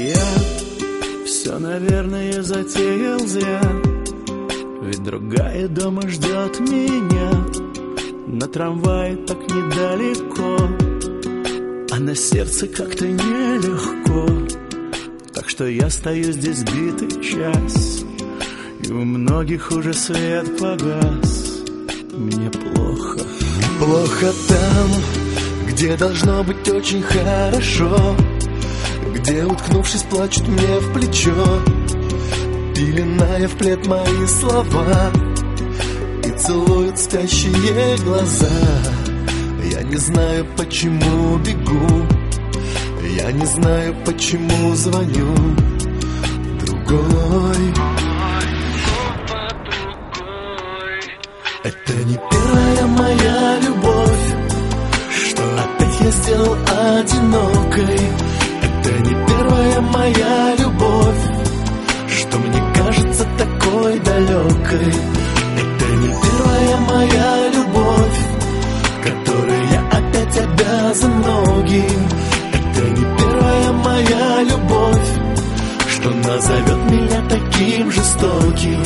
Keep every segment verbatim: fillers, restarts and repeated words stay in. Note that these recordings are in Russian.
Я все, наверное, затеял зря, ведь другая дома ждет меня. На трамвае так недалеко, а на сердце как-то нелегко. Так что я стою здесь битый час, и у многих уже свет погас. Мне плохо. Плохо там, где должно быть очень хорошо, где, уткнувшись, плачут мне в плечо, пеленая в плед мои слова и целуют спящие глаза. Я не знаю, почему бегу, я не знаю, почему звоню другой. Это не первая моя любовь, что опять я сделал одинокой. Это не первая моя любовь, что мне кажется такой далекой. Это не первая моя любовь, которой я опять обязан многим. Это не первая моя любовь, что назовет меня таким жестоким.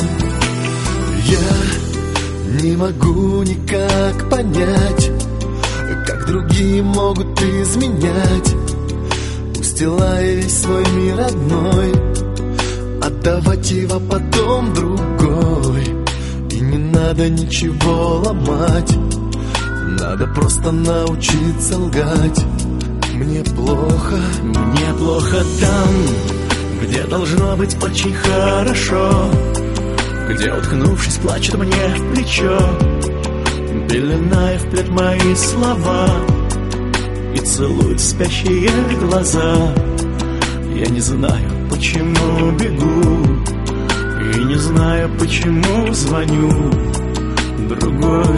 Я не могу никак понять, как другие могут изменять, устилая весь свой мир одной, отдавать его потом другой. И не надо ничего ломать, надо просто научиться лгать. Мне плохо, мне плохо там, где должно быть очень хорошо, где, уткнувшись, плачет мне в плечо, пеленая в плед мои слова и целует спящие глаза. Я не знаю, почему бегу, и не знаю, почему звоню другой.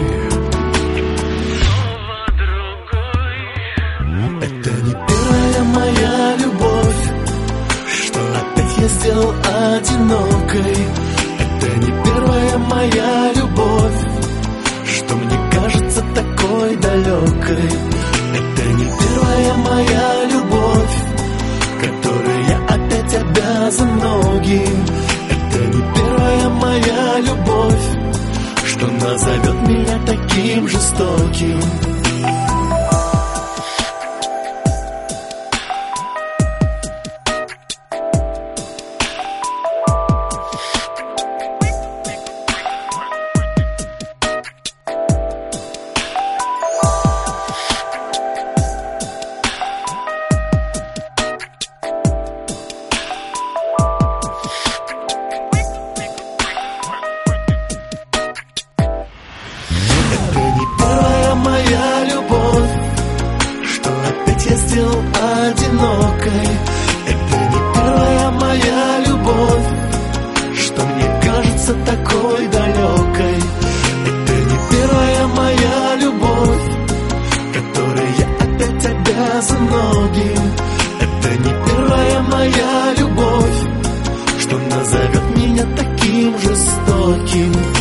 Это не первая моя любовь, что опять я сделал одинокой. Это не первая моя любовь, что мне кажется такой далекой. Это не первая моя любовь, которой я опять обязан многим. Это не первая моя любовь, что назовет меня таким жестоким. Я сделал одинокой. Это не первая моя любовь, что мне кажется такой далекой. Это не первая моя любовь, которой я опять обязан многим. Это не первая моя любовь, что назовет меня таким жестоким.